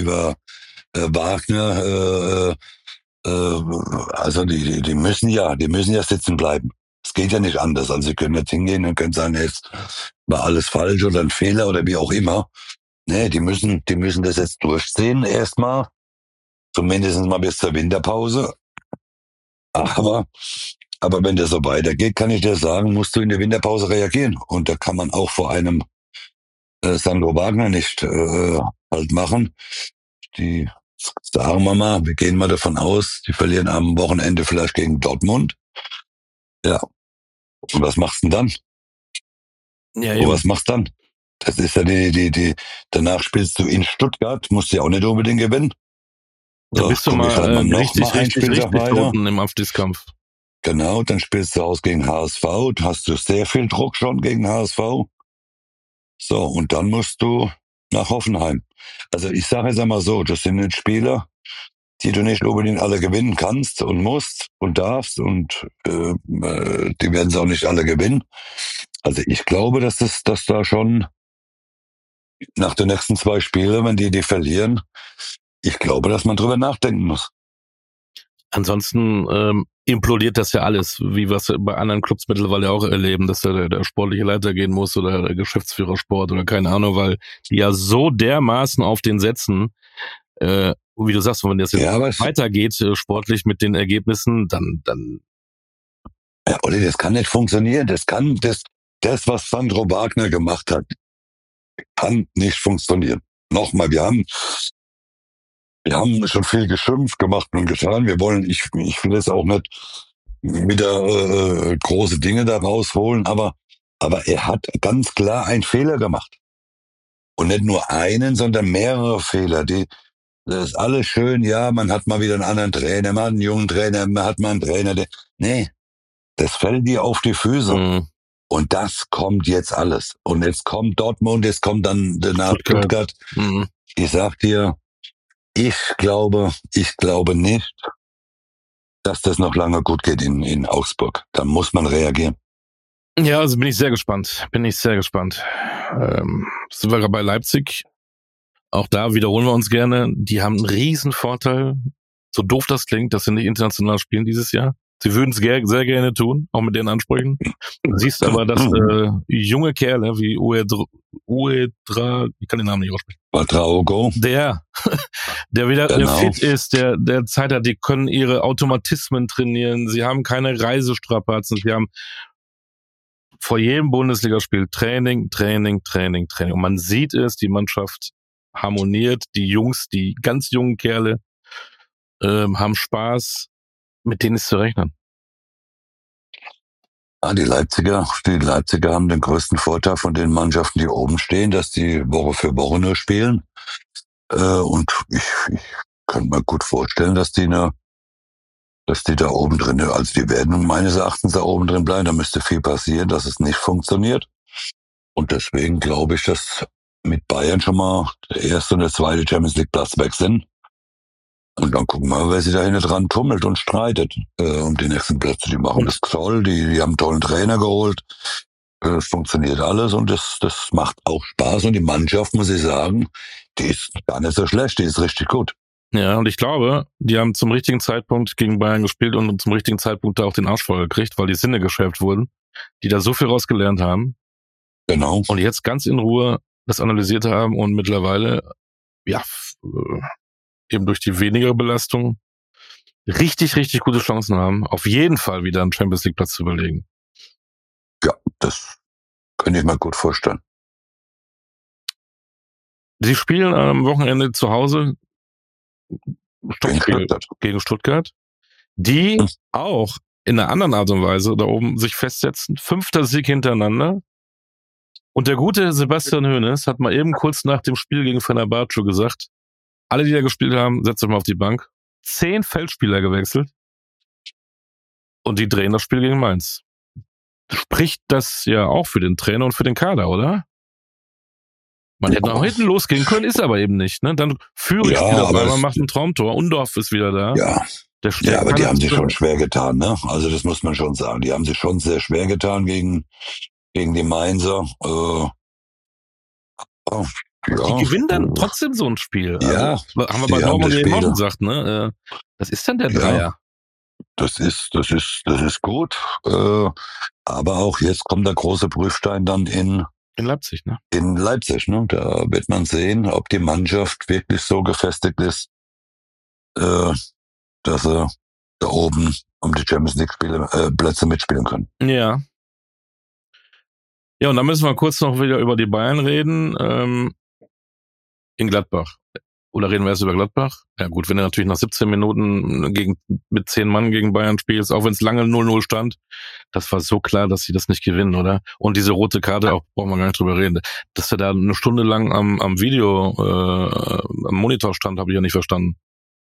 Wagner, also die müssen ja sitzen bleiben. Es geht ja nicht anders. Also sie können jetzt hingehen und können sagen, jetzt war alles falsch oder ein Fehler oder wie auch immer. Nee, die müssen das jetzt durchziehen erstmal. Zumindest mal bis zur Winterpause. Aber wenn das so weitergeht, kann ich dir sagen, musst du in der Winterpause reagieren. Und da kann man auch vor einem Sandro Wagner nicht halt machen. Die sagen wir mal, wir gehen mal davon aus, die verlieren am Wochenende vielleicht gegen Dortmund. Ja. Und was machst du denn dann? Ja, und was machst du dann? Das ist ja danach spielst du in Stuttgart, musst du ja auch nicht unbedingt gewinnen. Da bist du mal richtig unten im Abstiegskampf. Genau, dann spielst du aus gegen HSV, hast du sehr viel Druck schon gegen HSV. So, und dann musst du nach Hoffenheim. Also ich sage jetzt einmal so, das sind jetzt Spieler, die du nicht unbedingt alle gewinnen kannst und musst und darfst und die werden sie auch nicht alle gewinnen. Also ich glaube, dass da schon nach den nächsten 2 Spielen, wenn die verlieren, ich glaube, dass man drüber nachdenken muss. Ansonsten implodiert das ja alles, wie wir es bei anderen Clubs mittlerweile auch erleben, dass der sportliche Leiter gehen muss oder der Geschäftsführer Sport oder keine Ahnung, weil die ja so dermaßen auf den setzen, und wie du sagst, wenn das jetzt weitergeht, sportlich mit den Ergebnissen, dann. Ja, Olli, das kann nicht funktionieren. Das, was Sandro Wagner gemacht hat, kann nicht funktionieren. Nochmal, wir haben schon viel geschimpft, gemacht und getan. Ich will jetzt auch nicht wieder große Dinge da rausholen, aber er hat ganz klar einen Fehler gemacht. Und nicht nur einen, sondern mehrere Fehler. Das ist alles schön, ja, man hat mal wieder einen anderen Trainer, man hat einen jungen Trainer, man hat mal einen Trainer, nee, das fällt dir auf die Füße. Mhm. Und das kommt jetzt alles. Und jetzt kommt Dortmund, jetzt kommt dann danach Stuttgart. Mhm. Ich sag dir, ich glaube nicht, dass das noch lange gut geht in Augsburg. Da muss man reagieren. Ja, also bin ich sehr gespannt. Sind wir gerade bei Leipzig. Auch da wiederholen wir uns gerne. Die haben einen riesen Vorteil. So doof das klingt, dass sie nicht international spielen dieses Jahr. Sie würden es sehr gerne tun, auch mit den Ansprüchen. Du siehst aber, dass junge Kerle wie Uedra, ich kann den Namen nicht aussprechen. Ouedraogo. Der wieder der fit ist, der Zeit hat, die können ihre Automatismen trainieren. Sie haben keine Reisestrapazen. Sie haben vor jedem Bundesligaspiel Training. Und man sieht es, die Mannschaft harmoniert, die Jungs, die ganz jungen Kerle haben Spaß, mit denen ist zu rechnen. Ja, die Leipziger haben den größten Vorteil von den Mannschaften, die oben stehen, dass die Woche für Woche nur spielen. Und ich kann mir gut vorstellen, dass die da oben drin, also die werden meines Erachtens da oben drin bleiben. Da müsste viel passieren, dass es nicht funktioniert. Und deswegen glaube ich, dass mit Bayern schon mal der erste und der zweite Champions League Platz weg sind. Und dann gucken wir mal, wer sich da hinten dran tummelt und streitet um die nächsten Plätze. Die machen das toll, die haben einen tollen Trainer geholt. Es funktioniert alles und das macht auch Spaß. Und die Mannschaft, muss ich sagen, die ist gar nicht so schlecht, die ist richtig gut. Ja, und ich glaube, die haben zum richtigen Zeitpunkt gegen Bayern gespielt und zum richtigen Zeitpunkt da auch den Arsch voll gekriegt, weil die Sinne geschärft wurden, die da so viel rausgelernt haben. Genau. Und jetzt ganz in Ruhe das analysiert haben und mittlerweile, eben durch die weniger Belastung richtig gute Chancen haben, auf jeden Fall wieder einen Champions League Platz zu überlegen. Ja, das könnte ich mir gut vorstellen. Sie spielen am Wochenende zu Hause gegen Stuttgart, die auch in einer anderen Art und Weise da oben sich festsetzen. 5. Sieg hintereinander. Und der gute Sebastian Hoeneß hat mal eben kurz nach dem Spiel gegen Fenerbahce gesagt, alle, die da gespielt haben, setzt euch mal auf die Bank. 10 Feldspieler gewechselt. Und die drehen das Spiel gegen Mainz. Spricht das ja auch für den Trainer und für den Kader, oder? Man hätte nach hinten losgehen können, ist aber eben nicht. Ne? Dann Führig spielt auf einmal, macht ein Traumtor. Undorf ist wieder da. Ja, aber die haben sich schon schwer getan. Ne? Also das muss man schon sagen. Die haben sich schon sehr schwer getan gegen die Mainzer. Die gewinnen dann trotzdem so ein Spiel. Ja. Also, haben wir bei Dortmund eben auch gesagt, ne? Das ist dann der Dreier. Das ist gut. Aber auch jetzt kommt der große Prüfstein dann in Leipzig, ne? In Leipzig, ne? Da wird man sehen, ob die Mannschaft wirklich so gefestigt ist, dass sie da oben um die Champions League Plätze mitspielen können. Ja. Ja, und dann müssen wir kurz noch wieder über die Bayern reden. In Gladbach. Oder reden wir erst über Gladbach? Ja gut, wenn du natürlich nach 17 Minuten mit 10 Mann gegen Bayern spielst, auch wenn es lange 0-0 stand, das war so klar, dass sie das nicht gewinnen, oder? Und diese rote Karte, auch brauchen wir gar nicht drüber reden. Dass er da eine Stunde lang am Video, am Monitor stand, habe ich ja nicht verstanden.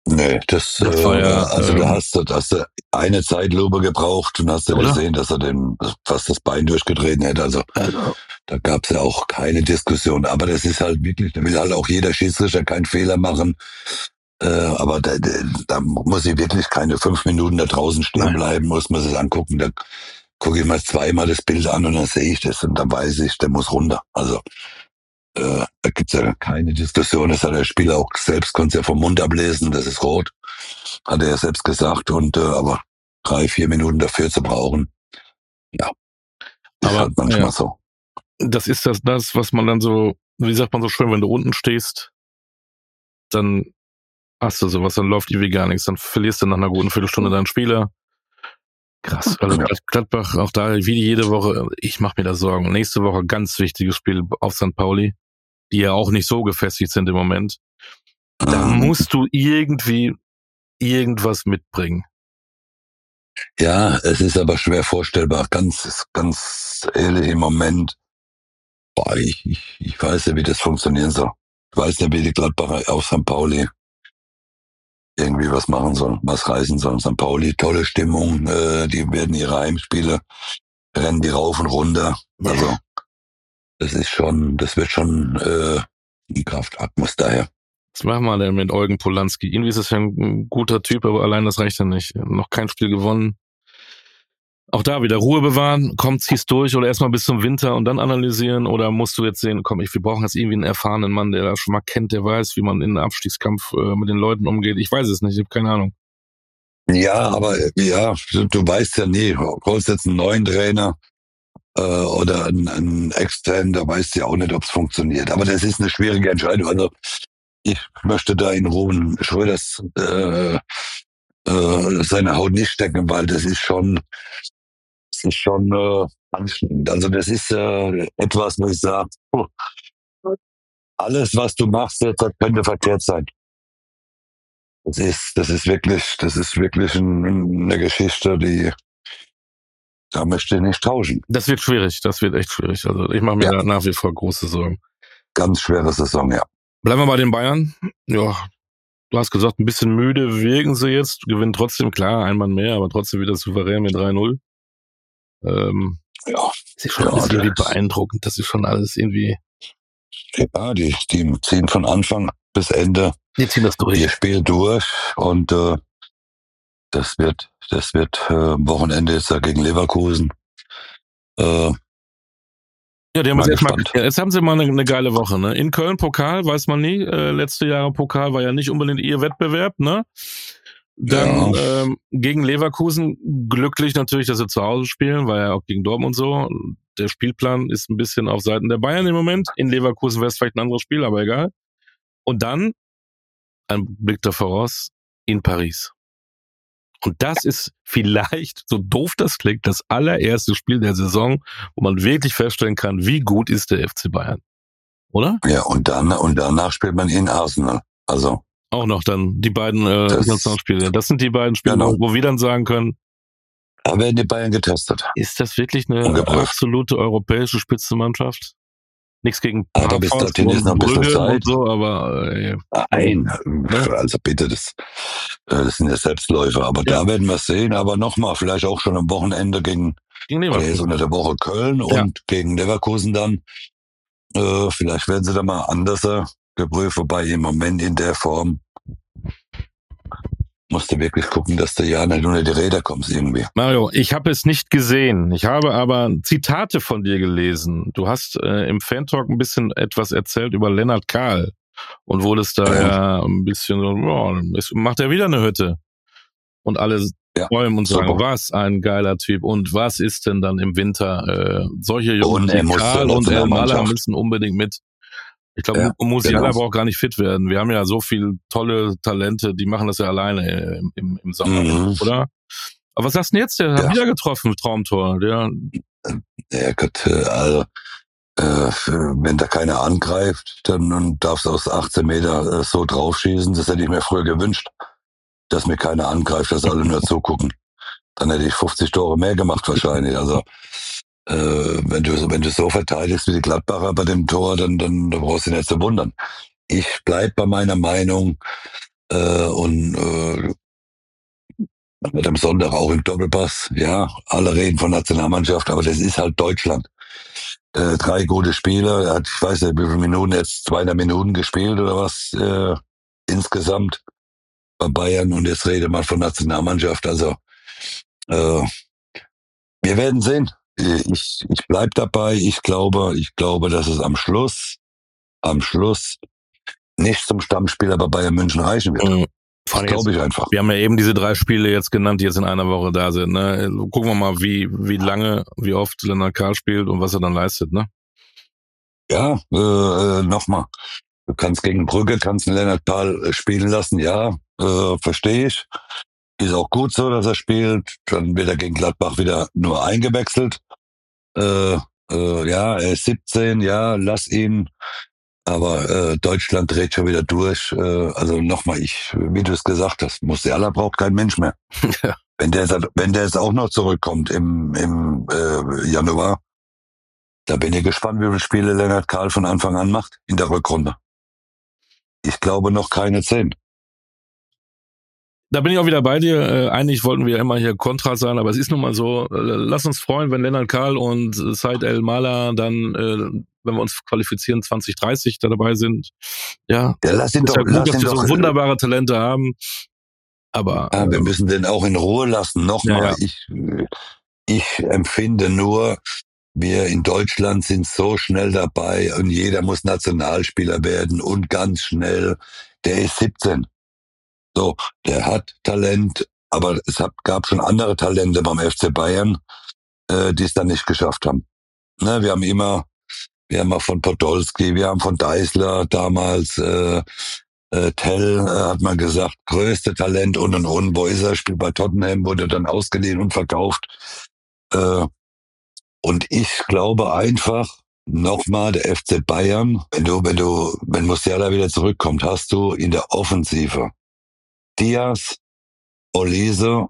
Nee, Das war ja, also hast du eine Zeitlupe gebraucht und hast du oder? gesehen, dass er fast das Bein durchgetreten hätte. Also Also, da gab's ja auch keine Diskussion. Aber das ist halt wirklich, da will halt auch jeder Schiedsrichter keinen Fehler machen. Aber da muss ich wirklich keine 5 Minuten da draußen stehen nein, bleiben, muss man sich angucken. Da gucke ich mal zweimal das Bild an und dann sehe ich das und dann weiß ich, der muss runter. Also da gibt's ja keine Diskussion. Das hat der Spieler auch selbst, konnte ja vom Mund ablesen, das ist rot. Hat er ja selbst gesagt. Und aber 3, 4 Minuten dafür zu brauchen, ja, ist aber halt ja, manchmal so. das ist das, was man dann so, wie sagt man so schön, wenn du unten stehst, dann hast du sowas, dann läuft irgendwie gar nichts, dann verlierst du nach einer guten Viertelstunde deinen Spieler. Krass, also Ja. Gladbach auch da wie jede Woche, ich mache mir da Sorgen. Nächste Woche ganz wichtiges Spiel auf St. Pauli, die ja auch nicht so gefestigt sind im Moment. Da musst du irgendwie irgendwas mitbringen. Ja, es ist aber schwer vorstellbar. Ganz ehrlich im Moment, boah, ich weiß ja, wie das funktionieren soll. Ich weiß ja, wie die Gladbacher auf St. Pauli irgendwie was machen sollen, was reißen sollen. St. Pauli, tolle Stimmung, die werden ihre Heimspiele, rennen die rauf und runter. Also das wird schon ein Kraftakt muss daher. Was machen wir denn mit Eugen Polanski? Irgendwie ist es ja ein guter Typ, aber allein das reicht ja nicht. Noch kein Spiel gewonnen. Auch da wieder Ruhe bewahren, komm, zieh's durch oder erstmal bis zum Winter und dann analysieren oder musst du jetzt sehen, komm, wir brauchen jetzt irgendwie einen erfahrenen Mann, der das schon mal kennt, der weiß, wie man in einem Abstiegskampf mit den Leuten umgeht. Ich weiß es nicht, ich habe keine Ahnung. Ja, aber ja, du weißt ja nie, holst jetzt einen neuen Trainer oder einen externen, da weißt du ja auch nicht, ob es funktioniert. Aber das ist eine schwierige Entscheidung. Also ich möchte da in Ruhen Schröders seine Haut nicht stecken, weil das ist schon anstrengend. Also das ist etwas, wo ich sage, alles, was du machst, jetzt, das könnte verkehrt sein. Das ist wirklich eine Geschichte, die da möchte ich nicht tauschen. Das wird schwierig, das wird echt schwierig. Also ich mache mir Ja, da nach wie vor große Sorgen. ganz schwere Saison, ja. Bleiben wir bei den Bayern. Ja, du hast gesagt, ein bisschen müde wirken sie jetzt, gewinnen trotzdem, klar, ein Mann mehr, aber trotzdem wieder souverän mit 3-0. Ja, Das ist schon alles ja, irgendwie beeindruckend. Das ist schon alles irgendwie. ja die ziehen von Anfang bis Ende Die ziehen das durch. ihr Spiel durch und das wird Wochenende jetzt da gegen Leverkusen. Ja, die haben Mal jetzt erstmal, gespannt. ja, jetzt haben sie mal eine geile Woche, ne? In Köln Pokal, weiß man nie. Letzte Jahre Pokal war ja nicht unbedingt ihr Wettbewerb, ne? Dann Ja, gegen Leverkusen glücklich natürlich, dass sie zu Hause spielen, war ja auch gegen Dortmund so. Der Spielplan ist ein bisschen auf Seiten der Bayern im Moment. In Leverkusen wäre es vielleicht ein anderes Spiel, aber egal. Und dann ein Blick da voraus in Paris. Und das ist vielleicht, so doof das klingt, das allererste Spiel der Saison, wo man wirklich feststellen kann, wie gut ist der FC Bayern. Oder? ja, und danach spielt man in Arsenal. Also Auch noch dann die beiden das, Internationalspiele. Das sind die beiden Spiele, genau. wo wir dann sagen können, Da werden die Bayern getestet ist das wirklich eine und geprüft. absolute europäische Spitzenmannschaft? Nichts gegen Aber bis Paphos dorthin ist noch und ein bisschen Brügge und Zeit. so, aber Nein, ne? also bitte, das sind ja Selbstläufer. Aber Ja, da werden wir es sehen. Aber nochmal, vielleicht auch schon am Wochenende gegen oder jetzt Leverkusen. unter der Woche Köln Ja, und gegen Leverkusen dann. Vielleicht werden sie da mal anders geprüft, wobei im Moment in der Form musst du wirklich gucken, dass du ja nicht unter die Räder kommst irgendwie. Mario, ich habe es nicht gesehen. Ich habe aber Zitate von dir gelesen. Du hast im Fan-Talk ein bisschen etwas erzählt über Lennart Kahl und wurdest da ja ein bisschen so, ja, macht er wieder eine Hütte. Und alle Ja, träumen und sagen, super. was ein geiler Typ. Und was ist denn dann im Winter? Solche Jungs Und er wie muss zur Kahl und El Mala Nationalmannschaft. müssen unbedingt mit. Ich glaube, Ja, Musiala genau. braucht gar nicht fit werden. Wir haben ja so viele tolle Talente, die machen das ja alleine im Sommer, Mhm. oder? Aber was sagst du denn jetzt? Der hat Ja. wieder getroffen, Traumtor. Der, Ja, Gott, also wenn da keiner angreift, dann darfst du aus 18 Meter so draufschießen. Das hätte ich mir früher gewünscht, dass mir keiner angreift, dass alle nur zugucken. Dann hätte ich 50 Tore mehr gemacht wahrscheinlich. Also wenn du so verteidigst wie die Gladbacher bei dem Tor, dann brauchst du dich nicht zu wundern. Ich bleib bei meiner Meinung, Und am Sonntag auch im Doppelpass. Ja, alle reden von Nationalmannschaft, aber das ist halt Deutschland. 3 gute Spiele. Er hat, ich weiß nicht, wie viele Minuten jetzt, 200 Minuten gespielt oder was insgesamt bei Bayern. Und jetzt redet man von Nationalmannschaft. Also äh, wir werden sehen. Ich bleib dabei. Ich glaube, dass es am Schluss nicht zum Stammspieler bei Bayern München reichen wird. Vor Das allem glaube ich einfach. wir haben ja eben diese 3 Spiele jetzt genannt, die jetzt in einer Woche da sind. Ne? Gucken wir mal, wie lange, wie oft Lennart Karl spielt und was er dann leistet. Ne? Ja, nochmal. Du kannst gegen Brügge, kannst einen Lennart Karl spielen lassen, ja, verstehe ich. Ist auch gut so, dass er spielt. Dann wird er gegen Gladbach wieder nur eingewechselt. Ja, er ist 17, ja, lass ihn. Aber Deutschland dreht schon wieder durch. Also nochmal, wie du es gesagt hast, Musiala braucht kein Mensch mehr. Ja. Wenn der jetzt auch noch zurückkommt im Januar, da bin ich gespannt, wie viele Spiele Lennart Karl von Anfang an macht in der Rückrunde. Ich glaube noch keine 10. Da bin ich auch wieder bei dir. Eigentlich wollten wir immer hier Kontra sein, aber es ist nun mal so. Lass uns freuen, wenn Lennart Karl und Said El Mala dann, wenn wir uns qualifizieren, 2030 da dabei sind. Ja, Lass ihn ist doch, ja gut, lass dass ihn wir doch. so wunderbare Talente haben. Aber Wir müssen den auch in Ruhe lassen. Nochmal, ich empfinde nur, wir in Deutschland sind so schnell dabei und jeder muss Nationalspieler werden und ganz schnell. Der ist 17. So, der hat Talent, aber gab schon andere Talente beim FC Bayern, die es dann nicht geschafft haben. Ne, wir haben mal von Podolski, wir haben von Deißler damals, Tell hat man gesagt, größte Talent und. Wo ist er? Spielt bei Tottenham, wurde dann ausgeliehen und verkauft. Und ich glaube einfach, nochmal, der FC Bayern, wenn Musiala wieder zurückkommt, hast du in der Offensive Diaz, Olise,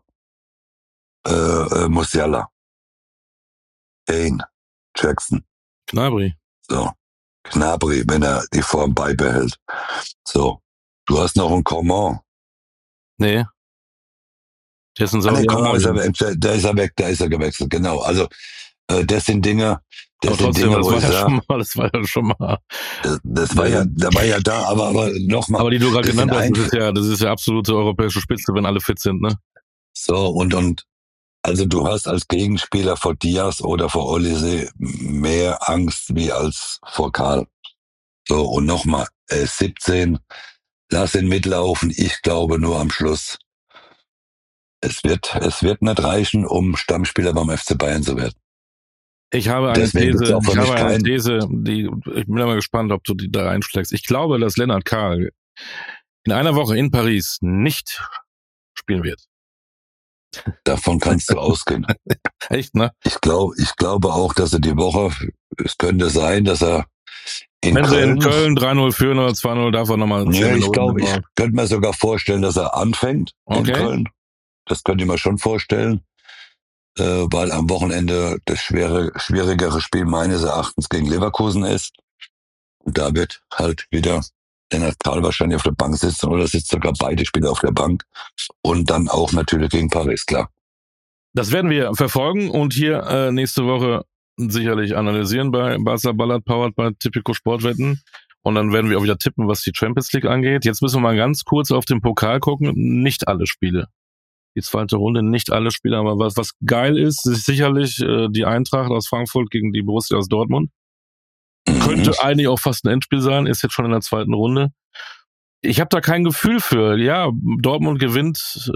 Musiala, Kane, Jackson. Gnabry. So. Gnabry, wenn er die Form beibehält. So. Du hast noch einen Coman. Nee. Der ist in Coman ist Saudi-Arabien. der ist er weg, der ist er gewechselt, genau. Also, das sind Dinge, Aber trotzdem, wo ich sage, das war ja schon mal. der war ja da, aber nochmal. Aber die du gerade das genannt sind hast, das ist ja absolute europäische Spitze, wenn alle fit sind, ne? So, und also du hast als Gegenspieler vor Diaz oder vor Olise mehr Angst wie als vor Karl. So, und nochmal, 17, lass ihn mitlaufen. Ich glaube nur am Schluss, es wird nicht reichen, um Stammspieler beim FC Bayern zu werden. Ich habe eine Deswegen gibt's These, auch für mich keinen. ich bin mal gespannt, ob du die da einschlägst. Ich glaube, dass Lennart Karl in einer Woche in Paris nicht spielen wird. Davon kannst du ausgehen. Echt, ne? Ich glaube auch, dass er die Woche, es könnte sein, dass er Wenn sie in Köln 3-0 führen oder 2-0, darf er nochmal 10 Minuten. Ich glaube, ich könnte mir sogar vorstellen, dass er anfängt in Köln. Das könnte ich mir schon vorstellen, weil am Wochenende das schwierigere Spiel meines Erachtens gegen Leverkusen ist. Und da wird halt wieder Lennart Karl wahrscheinlich auf der Bank sitzen oder sitzt sogar beide Spieler auf der Bank. Und dann auch natürlich gegen Paris, klar. Das werden wir verfolgen und hier nächste Woche sicherlich analysieren bei Barca Ballard Powered bei Tipico Sportwetten. Und dann werden wir auch wieder tippen, was die Champions League angeht. Jetzt müssen wir mal ganz kurz auf den Pokal gucken. Nicht alle Spiele. Die zweite Runde, nicht alle Spiele, aber was geil ist sicherlich die Eintracht aus Frankfurt gegen die Borussia aus Dortmund. Könnte eigentlich auch fast ein Endspiel sein, ist jetzt schon in der zweiten Runde. Ich habe da kein Gefühl für. Ja, Dortmund gewinnt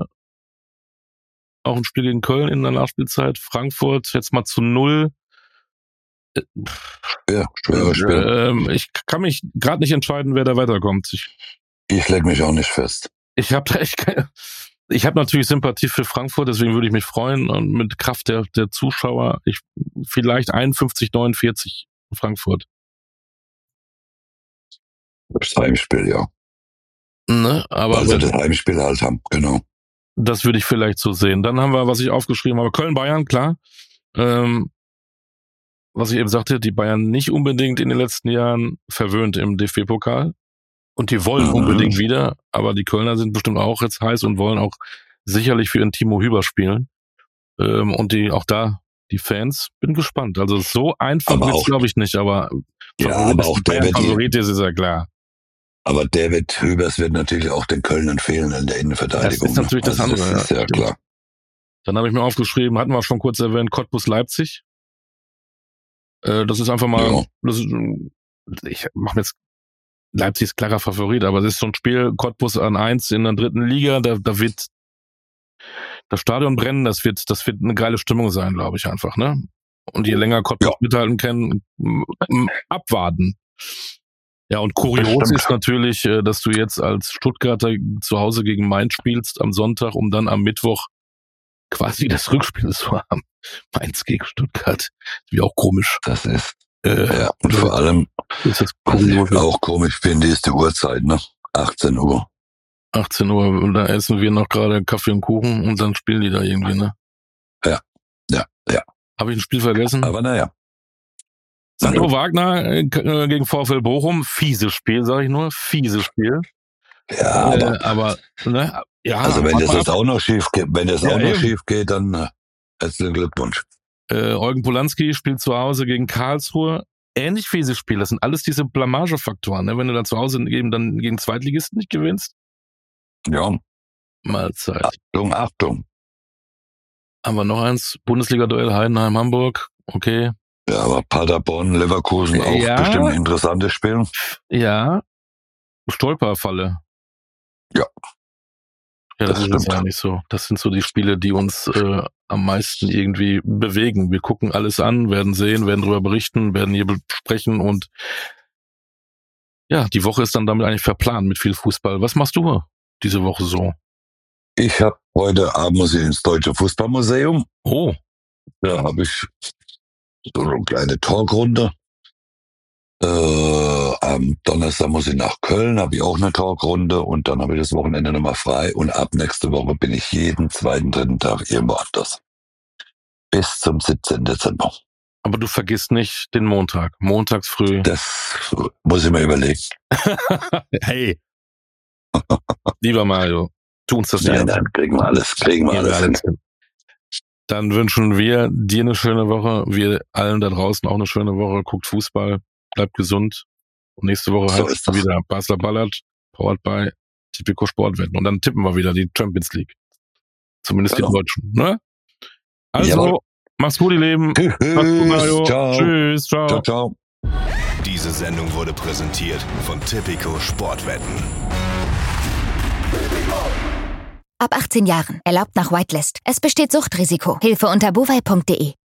auch ein Spiel gegen Köln in der Nachspielzeit. Frankfurt jetzt mal zu 0. Ja, schweres Spiel. Ich kann mich gerade nicht entscheiden, wer da weiterkommt. Ich leg mich auch nicht fest. Ich habe natürlich Sympathie für Frankfurt, deswegen würde ich mich freuen. Und mit Kraft der Zuschauer, vielleicht 51-49 Frankfurt. Das Heimspiel, ja. Ne, aber weil sie das Heimspiel halt haben, genau. Das würde ich vielleicht so sehen. Dann haben wir, was ich aufgeschrieben habe, Köln-Bayern, klar. Was ich eben sagte, die Bayern nicht unbedingt in den letzten Jahren verwöhnt im DFB-Pokal. Und die wollen unbedingt wieder, aber die Kölner sind bestimmt auch jetzt heiß und wollen auch sicherlich für ihren Timo Hüber spielen. Und die Fans, bin gespannt. Also so einfach wird's, glaube ich, nicht, aber auch der Favorit ist ja klar. Aber David Hübers wird natürlich auch den Kölnern fehlen in der Innenverteidigung. Das ist natürlich das andere. Das ist ja klar. Dann habe ich mir aufgeschrieben, hatten wir schon kurz erwähnt, Cottbus Leipzig. Das ist einfach mal, ich mache jetzt Leipzig ist klarer Favorit, aber es ist so ein Spiel, Cottbus an 1 in der 3. Liga, da wird das Stadion brennen, das wird eine geile Stimmung sein, glaube ich einfach, ne? Und je länger Cottbus mithalten kann, abwarten. Ja, und kurios ist natürlich, dass du jetzt als Stuttgarter zu Hause gegen Mainz spielst am Sonntag, um dann am Mittwoch quasi das Rückspiel zu haben. Mainz gegen Stuttgart. Wie auch komisch. Das ist, und vor allem, ist das was ich auch komisch finde, ist die Uhrzeit, ne? 18 Uhr. 18 Uhr, und da essen wir noch gerade Kaffee und Kuchen und dann spielen die da irgendwie, ne? Ja. Habe ich ein Spiel vergessen? Aber naja. Sandro Wagner gegen VfL Bochum, fieses Spiel, sage ich nur, fieses Spiel. Ja, aber ne, ja. Also wenn das jetzt auch noch schief geht, dann herzlichen Glückwunsch. Eugen Polanski spielt zu Hause gegen Karlsruhe. Ähnlich fieses Spiel. Das sind alles diese Blamagefaktoren, ne? Wenn du dann zu Hause eben dann gegen Zweitligisten nicht gewinnst. Ja. Mahlzeit. Achtung. Haben wir noch eins? Bundesliga-Duell Heidenheim-Hamburg. Okay. Ja, aber Paderborn, Leverkusen auch bestimmt ein interessantes Spiel. Ja. Stolperfalle. Ja. Ja, das ist jetzt ja nicht so. Das sind so die Spiele, die uns am meisten irgendwie bewegen. Wir gucken alles an, werden sehen, werden darüber berichten, werden hier besprechen und ja, die Woche ist dann damit eigentlich verplant mit viel Fußball. Was machst du diese Woche so? Ich habe heute Abend muss ich ins Deutsche Fußballmuseum. Oh. Da habe ich so eine kleine Talkrunde. Am Donnerstag muss ich nach Köln, habe ich auch eine Talkrunde und dann habe ich das Wochenende nochmal frei und ab nächste Woche bin ich jeden 2., 3. Tag irgendwo anders. Bis zum 17. Dezember. Aber du vergisst nicht den Montag, montags früh. Das muss ich mir überlegen. Hey, lieber Mario, tu uns das nicht. Nein, kriegen wir alles hin. Dann wünschen wir dir eine schöne Woche, wir allen da draußen auch eine schöne Woche. Guckt Fußball, bleibt gesund. Und nächste Woche heißt es wieder Basler Ballert, powered by Tipico Sportwetten. Und dann tippen wir wieder die Champions League. Zumindest die Deutschen, ne? Also, mach's gut, ihr Lieben. Tschüss, mach's gut, Mario. Ciao. Tschüss, ciao. Ciao. Diese Sendung wurde präsentiert von Tipico Sportwetten. Ab 18 Jahren. Erlaubt nach Whitelist. Es besteht Suchtrisiko. Hilfe unter bovai.de.